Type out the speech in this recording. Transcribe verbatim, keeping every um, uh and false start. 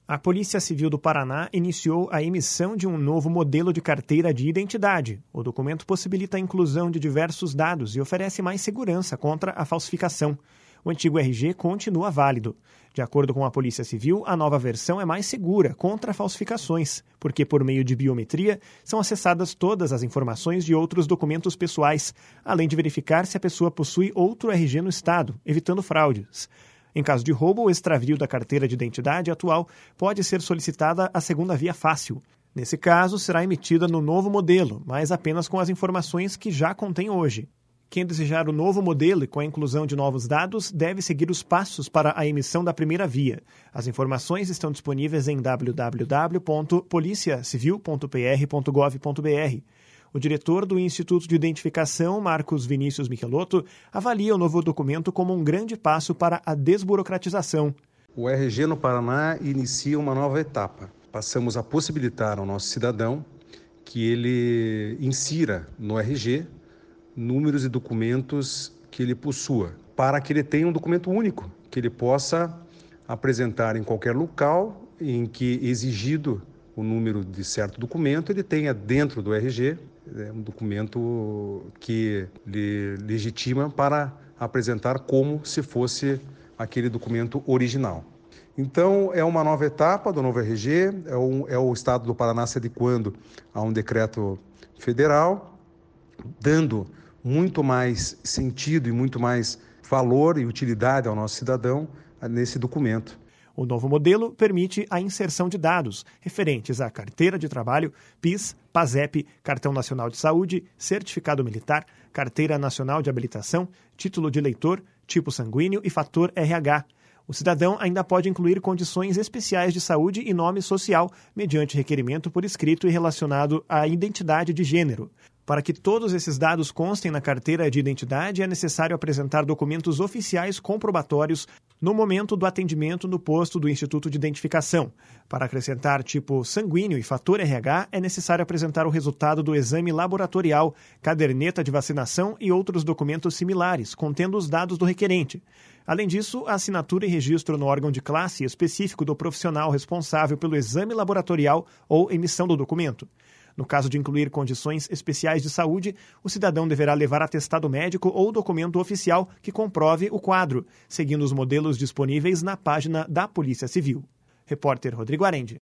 A Polícia Civil do Paraná iniciou a emissão de um novo modelo de carteira de identidade. O documento possibilita a inclusão de diversos dados e oferece mais segurança contra a falsificação. O antigo R G continua válido. De acordo com a Polícia Civil, a nova versão é mais segura contra falsificações, porque por meio de biometria são acessadas todas as informações de outros documentos pessoais, além de verificar se a pessoa possui outro R G no estado, evitando fraudes. Em caso de roubo ou extravio da carteira de identidade atual, pode ser solicitada a segunda via fácil. Nesse caso, será emitida no novo modelo, mas apenas com as informações que já contém hoje. Quem desejar o novo modelo e com a inclusão de novos dados deve seguir os passos para a emissão da primeira via. As informações estão disponíveis em w w w ponto polícia civil ponto p r ponto gov ponto b r. O diretor do Instituto de Identificação, Marcos Vinícius Michelotto, avalia o novo documento como um grande passo para a desburocratização. O R G no Paraná inicia uma nova etapa. Passamos a possibilitar ao nosso cidadão que ele insira no R G números e documentos que ele possua, para que ele tenha um documento único, que ele possa apresentar em qualquer local em que exigido o número de certo documento, ele tenha dentro do R G é um documento que lhe legitima para apresentar como se fosse aquele documento original. Então, é uma nova etapa do novo R G, é, um, é o Estado do Paraná se adequando a um decreto federal, dando muito mais sentido e muito mais valor e utilidade ao nosso cidadão nesse documento. O novo modelo permite a inserção de dados referentes à carteira de trabalho, P I S, PASEP, Cartão Nacional de Saúde, Certificado Militar, Carteira Nacional de Habilitação, Título de Eleitor, Tipo Sanguíneo e Fator R H. O cidadão ainda pode incluir condições especiais de saúde e nome social, mediante requerimento por escrito e relacionado à identidade de gênero. Para que todos esses dados constem na carteira de identidade, é necessário apresentar documentos oficiais comprobatórios no momento do atendimento no posto do Instituto de Identificação. Para acrescentar tipo sanguíneo e fator R H, é necessário apresentar o resultado do exame laboratorial, caderneta de vacinação e outros documentos similares, contendo os dados do requerente. Além disso, a assinatura e registro no órgão de classe específico do profissional responsável pelo exame laboratorial ou emissão do documento. No caso de incluir condições especiais de saúde, o cidadão deverá levar atestado médico ou documento oficial que comprove o quadro, seguindo os modelos disponíveis na página da Polícia Civil. Repórter Rodrigo Arendi.